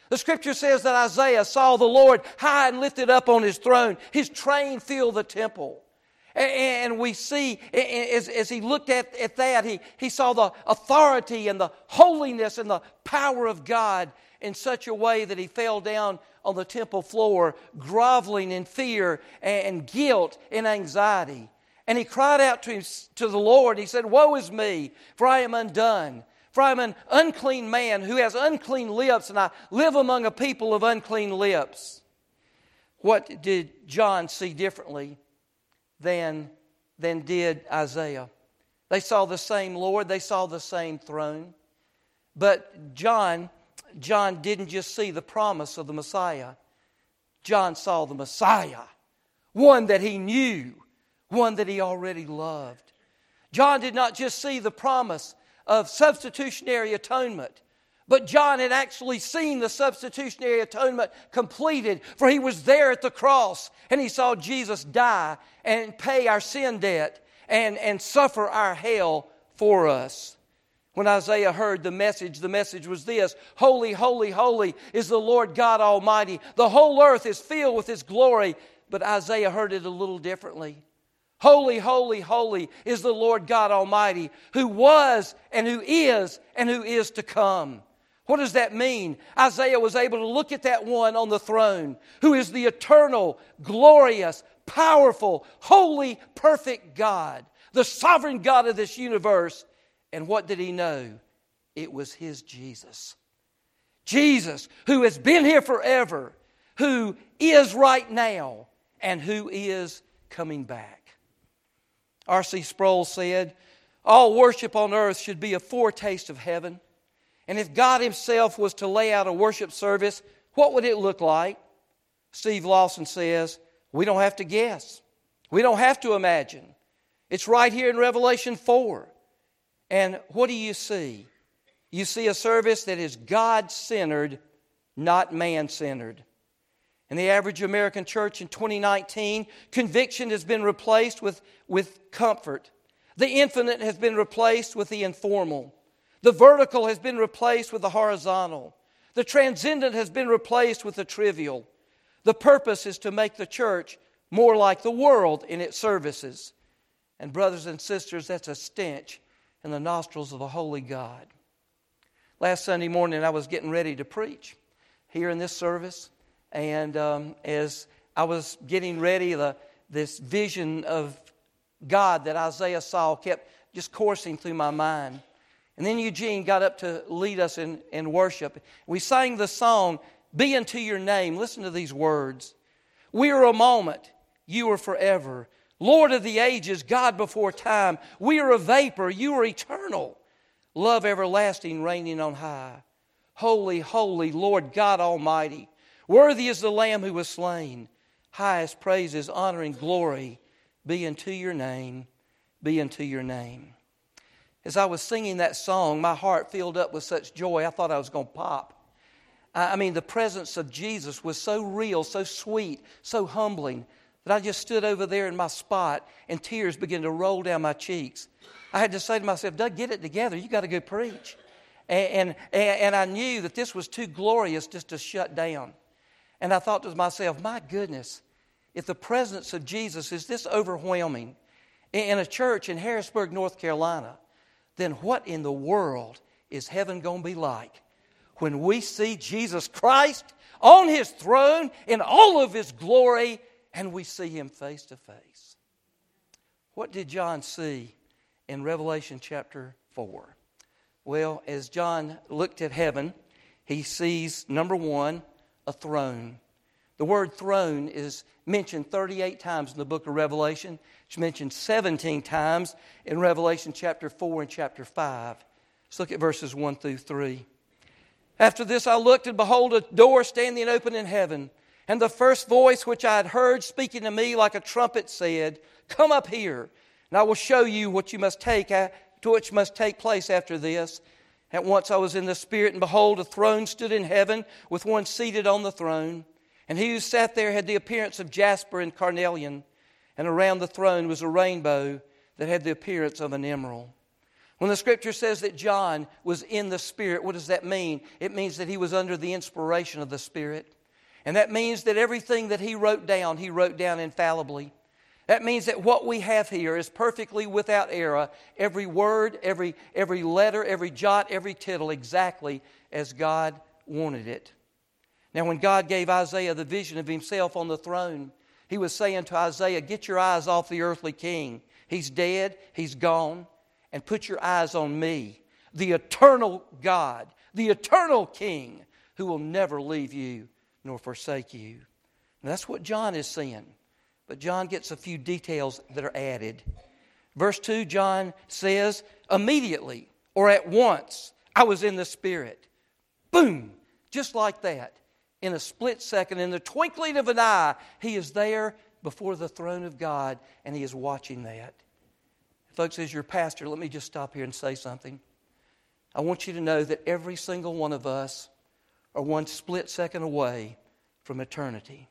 The Scripture says that Isaiah saw the Lord high and lifted up on His throne. His train filled the temple. And we see, as he looked at that, he saw the authority and the holiness and the power of God in such a way that he fell down on the temple floor, groveling in fear and guilt and anxiety. And he cried out to the Lord. He said, "Woe is me, for I am undone. For I am an unclean man who has unclean lips, and I live among a people of unclean lips." What did John see differently than did Isaiah? They saw the same Lord. They saw the same throne. But John didn't just see the promise of the Messiah. John saw the Messiah, one that he knew, one that he already loved. John did not just see the promise of substitutionary atonement, but John had actually seen the substitutionary atonement completed, for he was there at the cross and he saw Jesus die and pay our sin debt and suffer our hell for us. When Isaiah heard the message was this: "Holy, holy, holy is the Lord God Almighty. The whole earth is filled with His glory." But Isaiah heard it a little differently. "Holy, holy, holy is the Lord God Almighty, who was and who is to come." What does that mean? Isaiah was able to look at that one on the throne, who is the eternal, glorious, powerful, holy, perfect God, the sovereign God of this universe. And what did he know? It was his Jesus. Jesus, who has been here forever, who is right now, and who is coming back. R.C. Sproul said, "All worship on earth should be a foretaste of heaven. And if God Himself was to lay out a worship service, what would it look like?" Steve Lawson says, "We don't have to guess. We don't have to imagine. It's right here in Revelation 4. And what do you see? You see a service that is God-centered, not man-centered. In the average American church in 2019, conviction has been replaced with comfort. The infinite has been replaced with the informal. The vertical has been replaced with the horizontal. The transcendent has been replaced with the trivial. The purpose is to make the church more like the world in its services. And brothers and sisters, that's a stench in the nostrils of the holy God." Last Sunday morning, I was getting ready to preach here in this service. And as I was getting ready, this vision of God that Isaiah saw kept just coursing through my mind. And then Eugene got up to lead us in worship. We sang the song, "Be unto your name." Listen to these words. "We are a moment, you are forever. Lord of the ages, God before time. We are a vapor, you are eternal. Love everlasting, reigning on high. Holy, holy, Lord God Almighty. Worthy is the Lamb who was slain. Highest praises, honor, and glory be unto your name, be unto your name." As I was singing that song, my heart filled up with such joy, I thought I was going to pop. I mean, the presence of Jesus was so real, so sweet, so humbling, that I just stood over there in my spot and tears began to roll down my cheeks. I had to say to myself, "Doug, get it together. You got to go preach." And I knew that this was too glorious just to shut down. And I thought to myself, my goodness, if the presence of Jesus is this overwhelming in a church in Harrisburg, North Carolina, then what in the world is heaven going to be like when we see Jesus Christ on His throne in all of His glory and we see Him face to face? What did John see in Revelation chapter 4? Well, as John looked at heaven, he sees, number one, a throne. The word throne is mentioned 38 times in the book of Revelation. It's mentioned 17 times in Revelation chapter 4 and chapter 5. Let's look at verses 1 through 3. "After this I looked, and behold, a door standing open in heaven. And the first voice which I had heard speaking to me like a trumpet said, 'Come up here, and I will show you which must take place after this.' At once I was in the Spirit, and behold, a throne stood in heaven, with one seated on the throne. And he who sat there had the appearance of jasper and carnelian, and around the throne was a rainbow that had the appearance of an emerald. When the Scripture says that John was in the Spirit, what does that mean? It means that he was under the inspiration of the Spirit. And that means that everything that he wrote down infallibly. That means that what we have here is perfectly without error. Every word, every letter, every jot, every tittle, exactly as God wanted it. Now, when God gave Isaiah the vision of himself on the throne, he was saying to Isaiah, get your eyes off the earthly king. He's dead, he's gone, and put your eyes on me, the eternal God, the eternal King, who will never leave you nor forsake you. And that's what John is seeing. But John gets a few details that are added. Verse 2, John says, immediately or at once, I was in the Spirit. Boom! Just like that. In a split second, in the twinkling of an eye, he is there before the throne of God, and he is watching that. Folks, as your pastor, let me just stop here and say something. I want you to know that every single one of us are one split second away from eternity.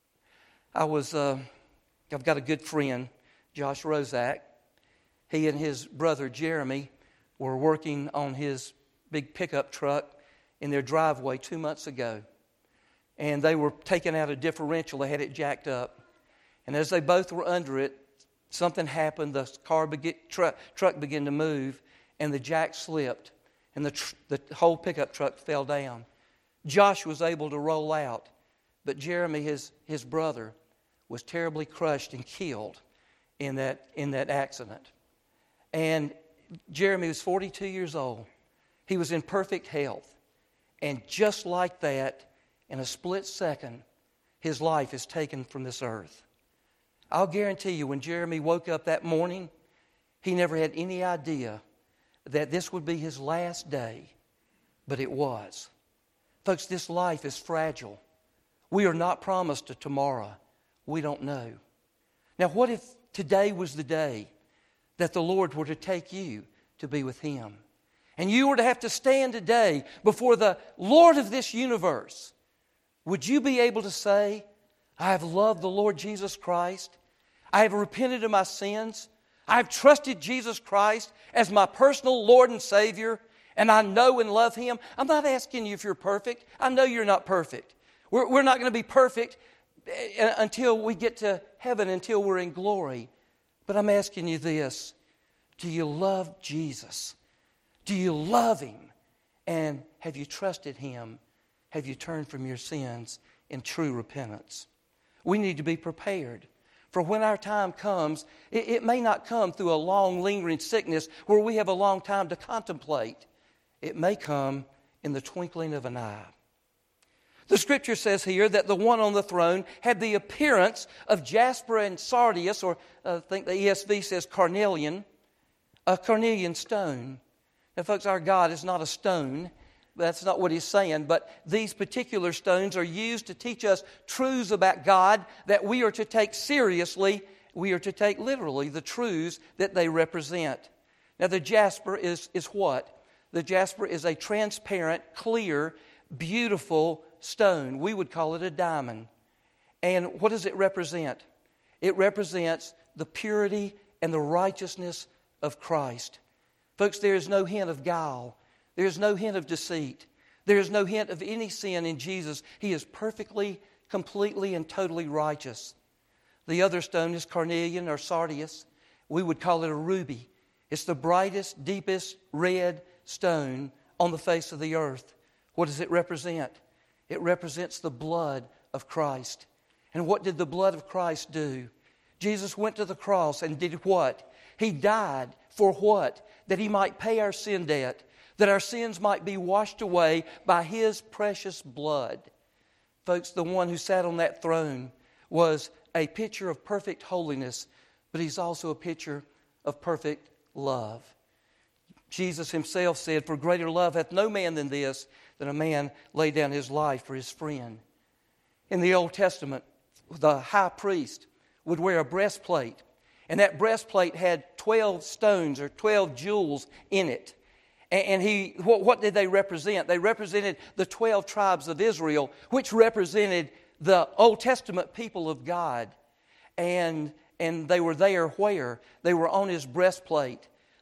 I've got a good friend, Josh Rozak. He and his brother Jeremy were working on his big pickup truck in their driveway 2 months ago. And they were taking out a differential. They had it jacked up. And as they both were under it, something happened. The truck began to move, and the jack slipped. And the whole pickup truck fell down. Josh was able to roll out, but Jeremy, his brother, was terribly crushed and killed in that accident. And Jeremy was 42 years old. He was in perfect health. And just like that, in a split second, his life is taken from this earth. I'll guarantee you, when Jeremy woke up that morning, he never had any idea that this would be his last day, but it was. Folks, this life is fragile. We are not promised a tomorrow. We don't know. Now, what if today was the day that the Lord were to take you to be with Him? And you were to have to stand today before the Lord of this universe. Would you be able to say, I have loved the Lord Jesus Christ. I have repented of my sins. I have trusted Jesus Christ as my personal Lord and Savior, and I know and love Him. I'm not asking you if you're perfect. I know you're not perfect. We're not going to be perfect until we get to heaven, until we're in glory. But I'm asking you this. Do you love Jesus? Do you love Him? And have you trusted Him? Have you turned from your sins in true repentance? We need to be prepared. For when our time comes, it may not come through a long, lingering sickness where we have a long time to contemplate. It may come in the twinkling of an eye. The Scripture says here that the one on the throne had the appearance of jasper and sardius, or I think the ESV says carnelian, a carnelian stone. Now, folks, our God is not a stone. That's not what he's saying, but these particular stones are used to teach us truths about God that we are to take seriously. We are to take literally the truths that they represent. Now, the jasper is what? The jasper is a transparent, clear, beautiful stone. We would call it a diamond. And what does it represent? It represents the purity and the righteousness of Christ. Folks, there is no hint of guile. There is no hint of deceit. There is no hint of any sin in Jesus. He is perfectly, completely, and totally righteous. The other stone is carnelian or sardius. We would call it a ruby. It's the brightest, deepest red stone on the face of the earth. What does it represent? It represents the blood of Christ. And what did the blood of Christ do? Jesus went to the cross and did what? He died for what? That He might pay our sin debt, that our sins might be washed away by His precious blood. Folks, the one who sat on that throne was a picture of perfect holiness, but He's also a picture of perfect love. Jesus Himself said, "For greater love hath no man than this, that a man lay down his life for his friend." In the Old Testament, the high priest would wear a breastplate, and that breastplate had 12 stones or 12 jewels in it. And what did they represent? They represented the 12 tribes of Israel, which represented the Old Testament people of God. And they were there where? They were on his breastplate.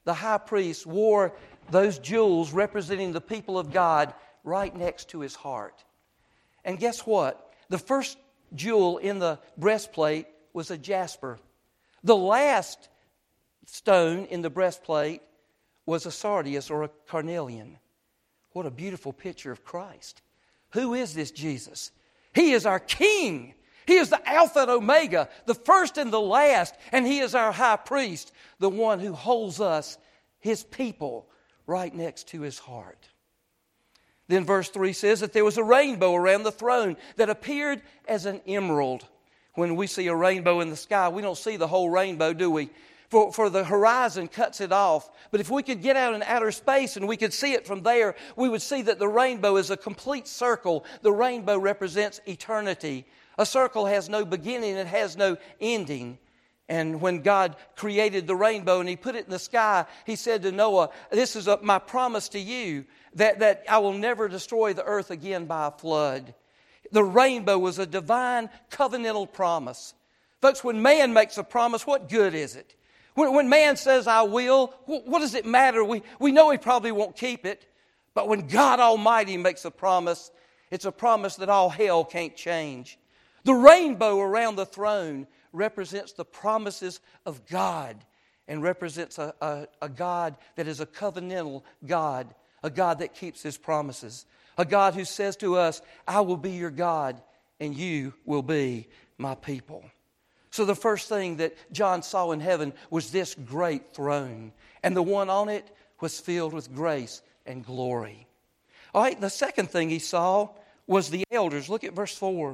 the high priest wore those jewels representing the people of God right next to his heart. And guess what? The first jewel in the breastplate was a jasper. The last stone in the breastplate was a sardius or a carnelian. What a beautiful picture of Christ. Who is this Jesus? He is our King. He is the Alpha and Omega, the first and the last, and He is our high priest, the one who holds us, His people, right next to His heart. Then verse 3 says that there was a rainbow around the throne that appeared as an emerald. When we see a rainbow in the sky, we don't see the whole rainbow, do we? For the horizon cuts it off. But if we could get out in outer space and we could see it from there, we would see that the rainbow is a complete circle. The rainbow represents eternity. A circle has no beginning, it has no ending. And when God created the rainbow and He put it in the sky, He said to Noah, this is my promise to you, that I will never destroy the earth again by a flood. The rainbow was a divine covenantal promise. Folks, when man makes a promise, what good is it? When man says, I will, what does it matter? We know he probably won't keep it. But when God Almighty makes a promise, it's a promise that all hell can't change. The rainbow around the throne represents the promises of God and represents a God that is a covenantal God, a God that keeps His promises, a God who says to us, I will be your God and you will be my people. So the first thing that John saw in heaven was this great throne. And the one on it was filled with grace and glory. All right, the second thing he saw was the elders. Look at verse 4.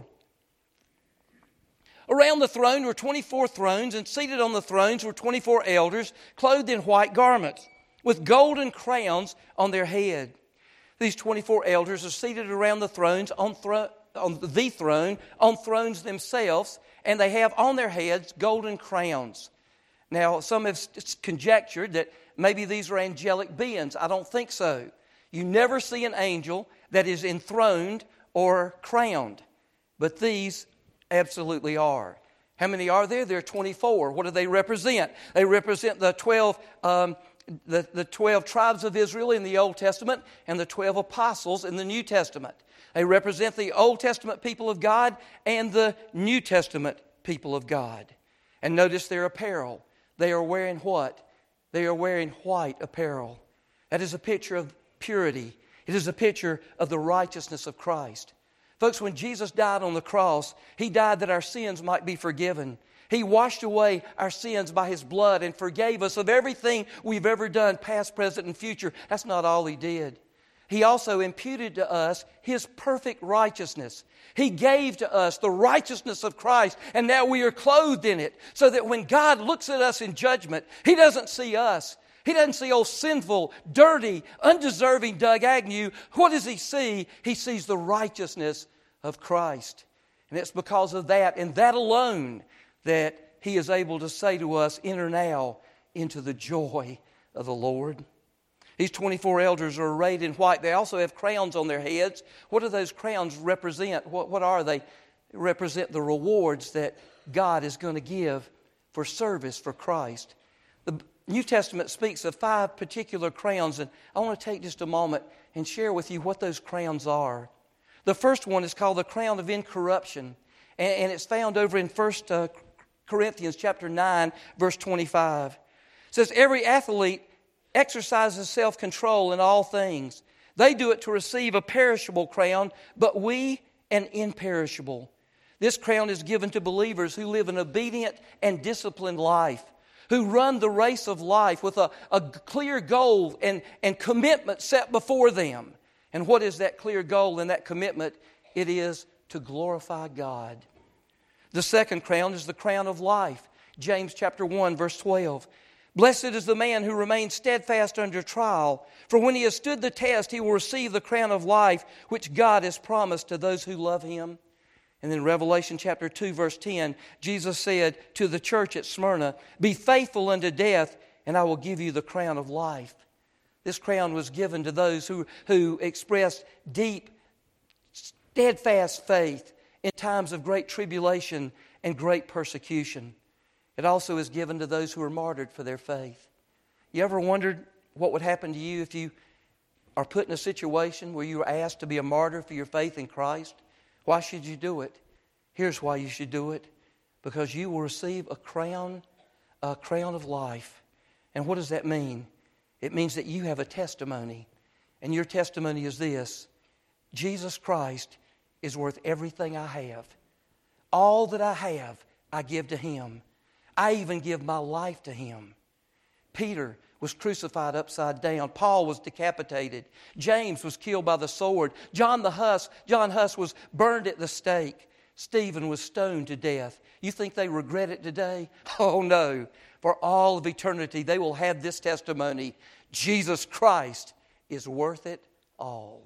Around the throne were 24 thrones, and seated on the thrones were 24 elders, clothed in white garments, with golden crowns on their head. These 24 elders are seated around the thrones on thrones themselves, and they have on their heads golden crowns. Now, some have conjectured that maybe these are angelic beings. I don't think so. You never see an angel that is enthroned or crowned, but these absolutely are. How many are there? There are 24. What do they represent? They represent the 12 the 12 tribes of Israel in the Old Testament and the 12 apostles in the New Testament. They represent the Old Testament people of God and the New Testament people of God. And notice their apparel. They are wearing what? They are wearing white apparel. That is a picture of purity. It is a picture of the righteousness of Christ. Folks, when Jesus died on the cross, He died that our sins might be forgiven. He washed away our sins by His blood and forgave us of everything we've ever done, past, present, and future. That's not all He did. He also imputed to us His perfect righteousness. He gave to us the righteousness of Christ, and now we are clothed in it, so that when God looks at us in judgment, He doesn't see us. He doesn't see old sinful, dirty, undeserving Doug Agnew. What does He see? He sees the righteousness of Christ. And it's because of that and that alone that He is able to say to us, enter now into the joy of the Lord. These 24 elders are arrayed in white. They also have crowns on their heads. What do those crowns represent? What are they? They represent the rewards that God is going to give for service for Christ. The New Testament speaks of 5 particular crowns, and I want to take just a moment and share with you what those crowns are. The first one is called the crown of incorruption, and it's found over in 1 Corinthians chapter 9, verse 25. It says, every athlete exercises self-control in all things. They do it to receive a perishable crown, but we an imperishable. This crown is given to believers who live an obedient and disciplined life, who run the race of life with a clear goal and commitment set before them. And what is that clear goal and that commitment? It is to glorify God. The second crown is the crown of life. James chapter 1, verse 12. Blessed is the man who remains steadfast under trial, for when he has stood the test, he will receive the crown of life which God has promised to those who love Him. And then Revelation chapter 2, verse 10, Jesus said to the church at Smyrna, be faithful unto death, and I will give you the crown of life. This crown was given to those who expressed deep, steadfast faith in times of great tribulation and great persecution. It also is given to those who are martyred for their faith. You ever wondered what would happen to you if you are put in a situation where you are asked to be a martyr for your faith in Christ? Why should you do it? Here's why you should do it. Because you will receive a crown of life. And what does that mean? It means that you have a testimony. And your testimony is this: Jesus Christ is worth everything I have. All that I have, I give to Him. I even give my life to Him. Peter was crucified upside down. Paul was decapitated. James was killed by the sword. John Huss was burned at the stake. Stephen was stoned to death. You think they regret it today? Oh no. For all of eternity, they will have this testimony: Jesus Christ is worth it all.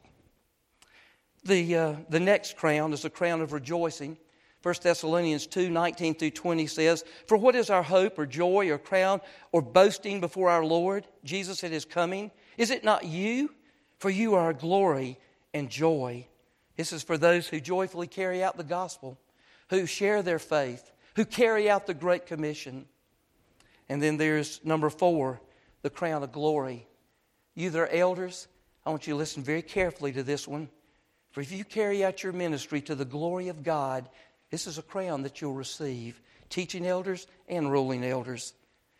The next crown is the crown of rejoicing. 1 Thessalonians 2:19-20 says, "For what is our hope or joy or crown or boasting before our Lord Jesus at His coming? Is it not you? For you are our glory and joy." This is for those who joyfully carry out the gospel, who share their faith, who carry out the Great Commission. And then there's number 4, the crown of glory. You that are elders, I want you to listen very carefully to this one. For if you carry out your ministry to the glory of God, this is a crown that you'll receive. Teaching elders and ruling elders.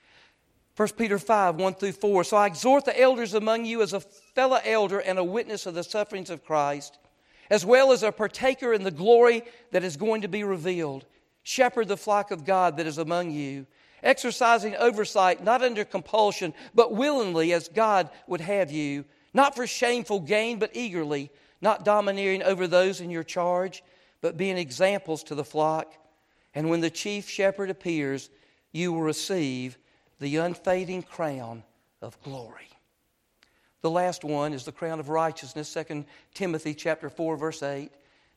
1 Peter 5:1-4. "So I exhort the elders among you as a fellow elder and a witness of the sufferings of Christ, as well as a partaker in the glory that is going to be revealed. Shepherd the flock of God that is among you, exercising oversight, not under compulsion, but willingly as God would have you, not for shameful gain, but eagerly, not domineering over those in your charge, but being examples to the flock. And when the chief shepherd appears, you will receive the unfading crown of glory." The last one is the crown of righteousness. 2 Timothy chapter 4, verse 8.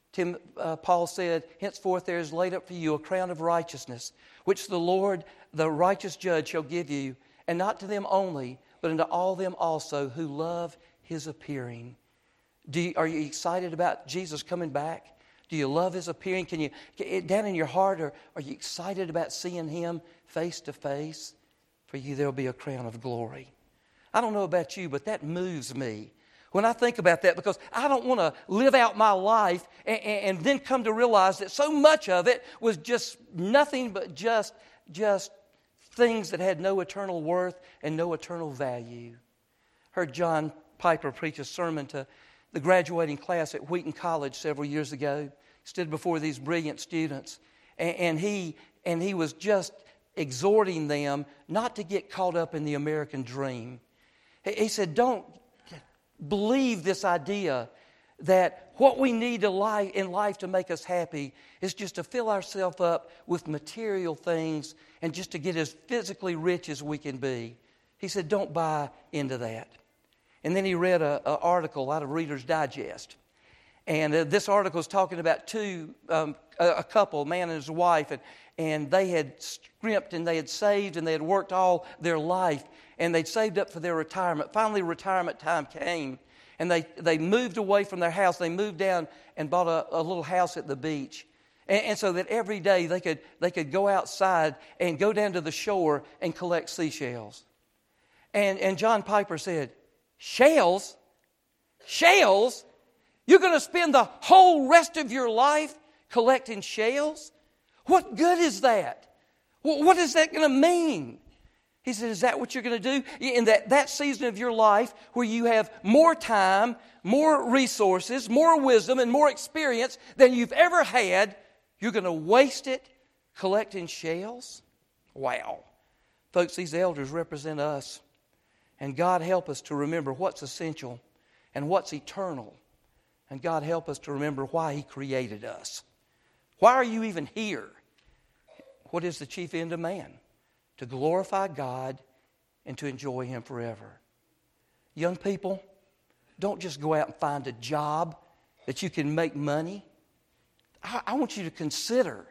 Paul said, "Henceforth there is laid up for you a crown of righteousness, which the Lord, the righteous judge, shall give you, and not to them only, but unto all them also who love His appearing." Are you excited about Jesus coming back? Do you love His appearing? Can you, down in your heart, are you excited about seeing Him face to face? For you there will be a crown of glory. I don't know about you, but that moves me when I think about that, because I don't want to live out my life and then come to realize that so much of it was just nothing but just things that had no eternal worth and no eternal value. Heard John Piper preach a sermon to the graduating class at Wheaton College several years ago. He stood before these brilliant students, and he was just exhorting them not to get caught up in the American dream. He said, don't believe this idea that what we need in life to make us happy is just to fill ourselves up with material things and just to get as physically rich as we can be. He said, don't buy into that. And then he read an article out of Reader's Digest. And this article is talking about a couple, a man and his wife, and they had scrimped and they had saved and they had worked all their life, and they'd saved up for their retirement. Finally, retirement time came, and they moved away from their house. They moved down and bought a little house at the beach. And so that every day they could go outside and go down to the shore and collect seashells. And John Piper said, "Shells? Shells? You're going to spend the whole rest of your life collecting shells? What good is that? What is that going to mean?" He said, "Is that what you're going to do? In that season of your life where you have more time, more resources, more wisdom, and more experience than you've ever had, you're going to waste it collecting shells?" Wow. Folks, these elders represent us. And God help us to remember what's essential and what's eternal. And God help us to remember why He created us. Why are you even here? What is the chief end of man? To glorify God and to enjoy Him forever. Young people, don't just go out and find a job that you can make money. I want you to consider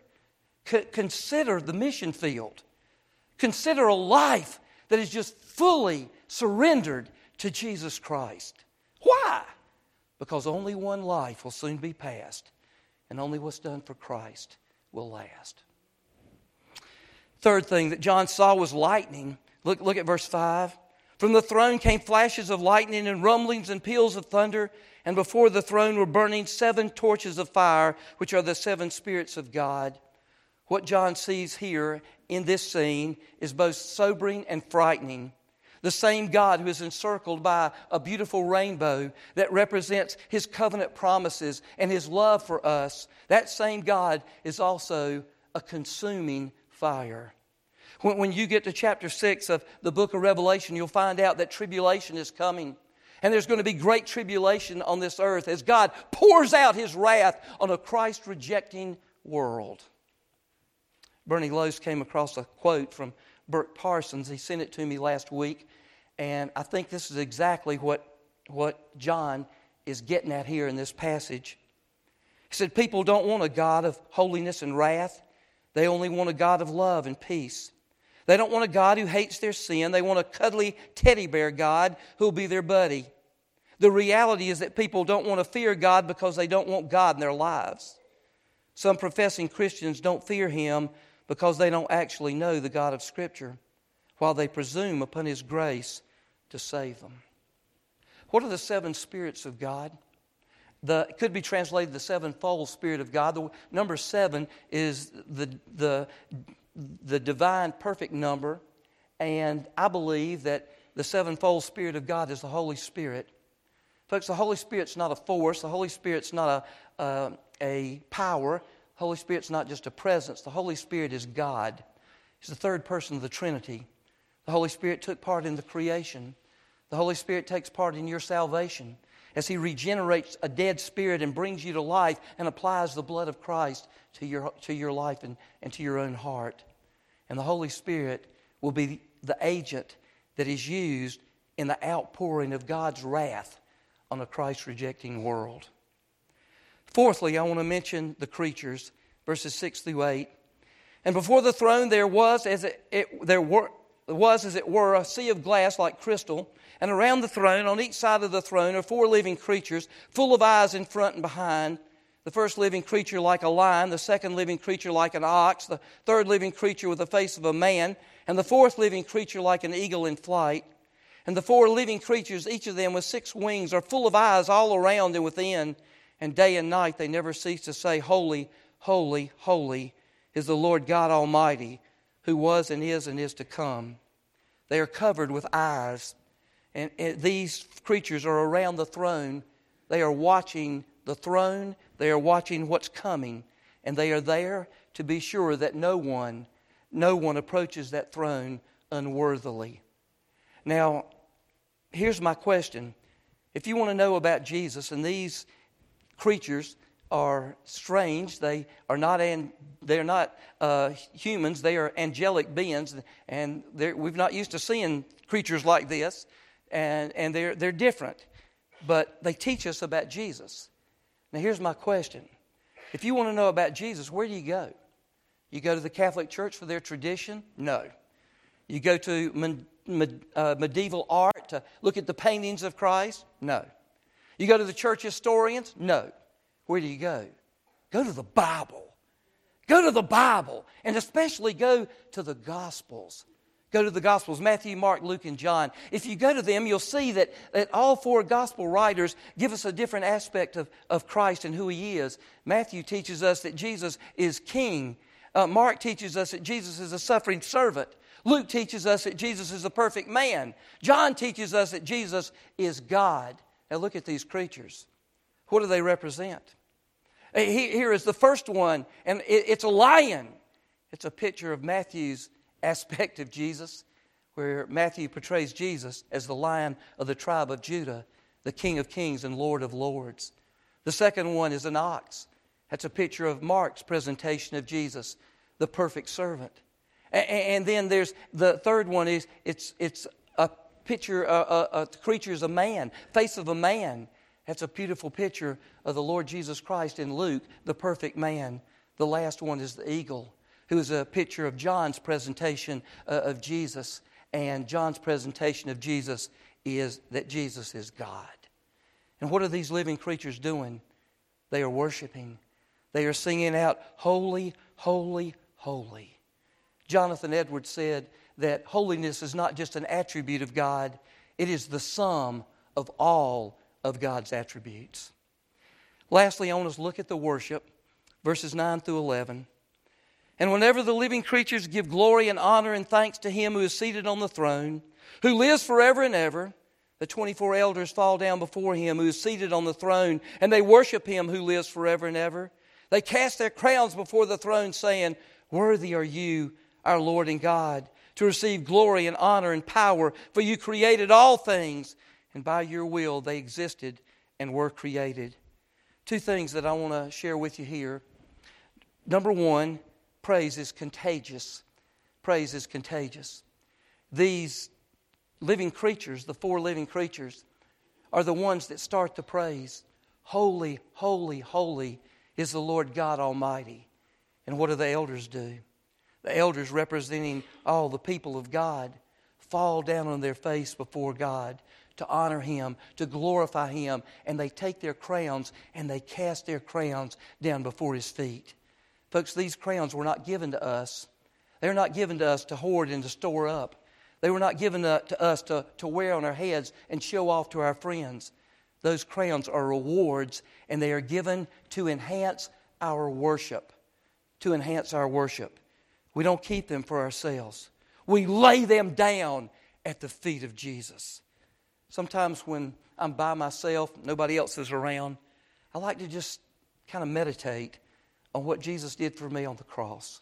the mission field. Consider a life that is just fully surrendered to Jesus Christ. Why? Because only one life will soon be passed, and only what's done for Christ will last. Third thing that John saw was lightning. Look at verse 5. From the throne came flashes of lightning and rumblings and peals of thunder, and before the throne were burning 7 torches of fire, which are the 7 spirits of God. What John sees here in this scene is both sobering and frightening. The same God who is encircled by a beautiful rainbow that represents His covenant promises and His love for us, that same God is also a consuming fire. When you get to chapter 6 of the book of Revelation, you'll find out that tribulation is coming. And there's going to be great tribulation on this earth as God pours out His wrath on a Christ-rejecting world. Bernie Lose came across a quote from Bert Parsons. He sent it to me last week. And I think this is exactly what John is getting at here in this passage. He said, people don't want a God of holiness and wrath. They only want a God of love and peace. They don't want a God who hates their sin. They want a cuddly teddy bear God who will be their buddy. The reality is that people don't want to fear God because they don't want God in their lives. Some professing Christians don't fear Him because they don't actually know the God of Scripture, while they presume upon His grace to save them. What are the 7 spirits of God? It could be translated the 7-fold Spirit of God. The number 7 is the divine perfect number, and I believe that the 7-fold Spirit of God is the Holy Spirit. Folks, the Holy Spirit's not a force. The Holy Spirit's not a power. The Holy Spirit's not just a presence. The Holy Spirit is God. He's the third person of the Trinity. The Holy Spirit took part in the creation. The Holy Spirit takes part in your salvation as He regenerates a dead spirit and brings you to life and applies the blood of Christ to your life and to your own heart. And the Holy Spirit will be the agent that is used in the outpouring of God's wrath on a Christ-rejecting world. Fourthly, I want to mention the creatures, verses 6 through 8. And before the throne there was, as it were, a sea of glass like crystal. And around the throne, on each side of the throne, are 4 living creatures, full of eyes in front and behind. The first living creature like a lion, the second living creature like an ox, the third living creature with the face of a man, and the fourth living creature like an eagle in flight. And the 4 living creatures, each of them with 6 wings, are full of eyes all around and within. And day and night they never cease to say, Holy, holy, holy is the Lord God Almighty, who was and is to come. They are covered with eyes. And these creatures are around the throne. They are watching the throne. They are watching what's coming. And they are there to be sure that no one approaches that throne unworthily. Now, here's my question. If you want to know about Jesus, and these creatures are strange, they're not humans, they are angelic beings, and we've not used to seeing creatures like this, and they're different, but they teach us about Jesus. Now here's my question. If you want to know about Jesus, where do you go? You go to the Catholic Church for their tradition? No. You go to medieval art to look at the paintings of Christ? No. You go to the church historians? No. Where do you go? Go to the Bible. Go to the Bible, and especially go to the Gospels. Go to the Gospels, Matthew, Mark, Luke, and John. If you go to them, you'll see that all 4 Gospel writers give us a different aspect of Christ and who He is. Matthew teaches us that Jesus is King. Mark teaches us that Jesus is a suffering servant. Luke teaches us that Jesus is a perfect man. John teaches us that Jesus is God. Now look at these creatures. What do they represent? Here is the first one, and it's a lion. It's a picture of Matthew's aspect of Jesus, where Matthew portrays Jesus as the Lion of the tribe of Judah, the King of kings and Lord of lords. The second one is an ox. That's a picture of Mark's presentation of Jesus, the perfect servant. And then there's the third one is it's a picture, a creature is a man, face of a man. That's a beautiful picture of the Lord Jesus Christ in Luke, the perfect man. The last one is the eagle, who is a picture of John's presentation of Jesus. And John's presentation of Jesus is that Jesus is God. And what are these living creatures doing? They are worshiping. They are singing out, Holy, holy, holy. Jonathan Edwards said that holiness is not just an attribute of God, It is the sum of all of God's attributes. Lastly, I want us to look at the worship, verses 9 through 11. And whenever the living creatures give glory and honor and thanks to Him who is seated on the throne, who lives forever and ever, the 24 elders fall down before Him who is seated on the throne, and they worship Him who lives forever and ever. They cast their crowns before the throne, saying, Worthy are you, our Lord and God, to receive glory and honor and power, for you created all things, and by your will they existed and were created. Two things that I want to share with you here. Number one, praise is contagious. Praise is contagious. These living creatures, the four living creatures, are the ones that start the praise. Holy, holy, holy is the Lord God Almighty. And what do the elders do? The elders, representing all the people of God, fall down on their face before God to honor Him, to glorify Him, and they take their crowns and they cast their crowns down before His feet. Folks, these crowns were not given to us. They're not given to us to hoard and to store up. They were not given to us to wear on our heads and show off to our friends. Those crowns are rewards, and they are given to enhance our worship. To enhance our worship. We don't keep them for ourselves. We lay them down at the feet of Jesus. Sometimes when I'm by myself, nobody else is around, I like to just kind of meditate on what Jesus did for me on the cross.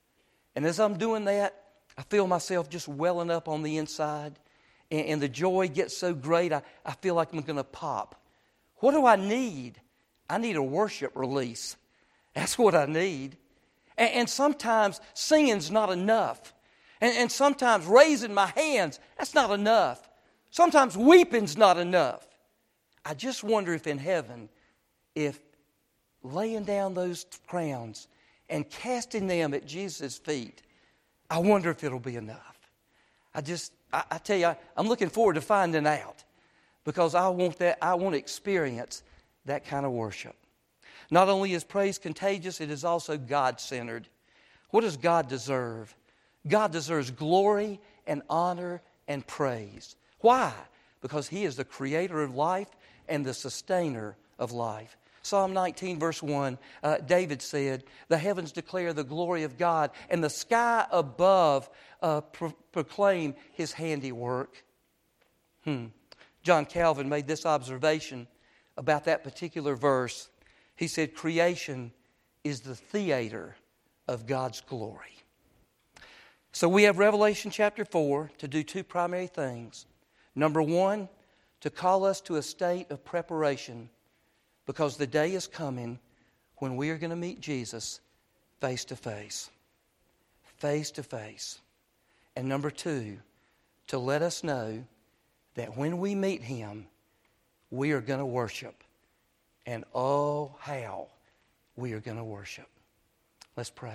And as I'm doing that, I feel myself just welling up on the inside, and the joy gets so great, I feel like I'm going to pop. What do I need? I need a worship release. That's what I need. And sometimes singing's not enough. And sometimes raising my hands, that's not enough. Sometimes weeping's not enough. I just wonder if in heaven, if laying down those crowns and casting them at Jesus' feet, I wonder if it'll be enough. I tell you, I'm looking forward to finding out, because I want to experience that kind of worship. Not only is praise contagious, it is also God-centered. What does God deserve? God deserves glory and honor and praise. Why? Because He is the creator of life and the sustainer of life. Psalm 19, verse 1, David said, The heavens declare the glory of God, and the sky above proclaim His handiwork. John Calvin made this observation about that particular verse. He said, creation is the theater of God's glory. So we have Revelation chapter 4 to do two primary things. Number one, to call us to a state of preparation, because the day is coming when we are going to meet Jesus face to face. Face to face. And number two, to let us know that when we meet Him, we are going to worship. And oh, how we are going to worship. Let's pray.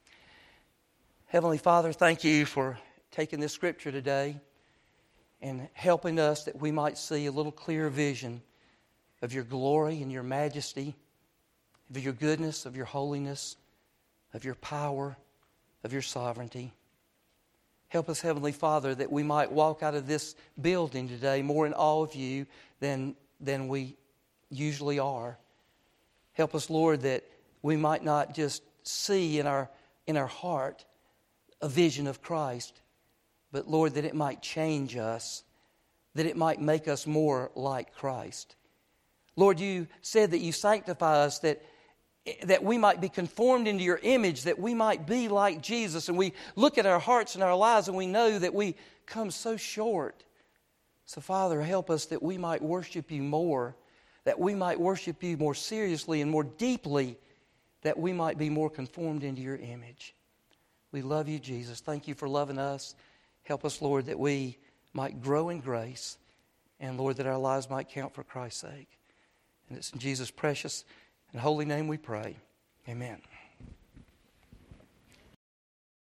Heavenly Father, thank You for taking this scripture today and helping us that we might see a little clearer vision of Your glory and Your majesty, of Your goodness, of Your holiness, of Your power, of Your sovereignty. Help us, Heavenly Father, that we might walk out of this building today more in awe of You than we usually are. Help us, Lord, that we might not just see in our heart a vision of Christ, but Lord, that it might change us, that it might make us more like Christ. Lord, You said that You sanctify us, that we might be conformed into Your image, that we might be like Jesus. And we look at our hearts and our lives and we know that we come so short. So Father, help us that we might worship You more, that we might worship You more seriously and more deeply, that we might be more conformed into Your image. We love You, Jesus. Thank You for loving us. Help us, Lord, that we might grow in grace, and Lord, that our lives might count for Christ's sake. And it's in Jesus' precious and holy name we pray. Amen.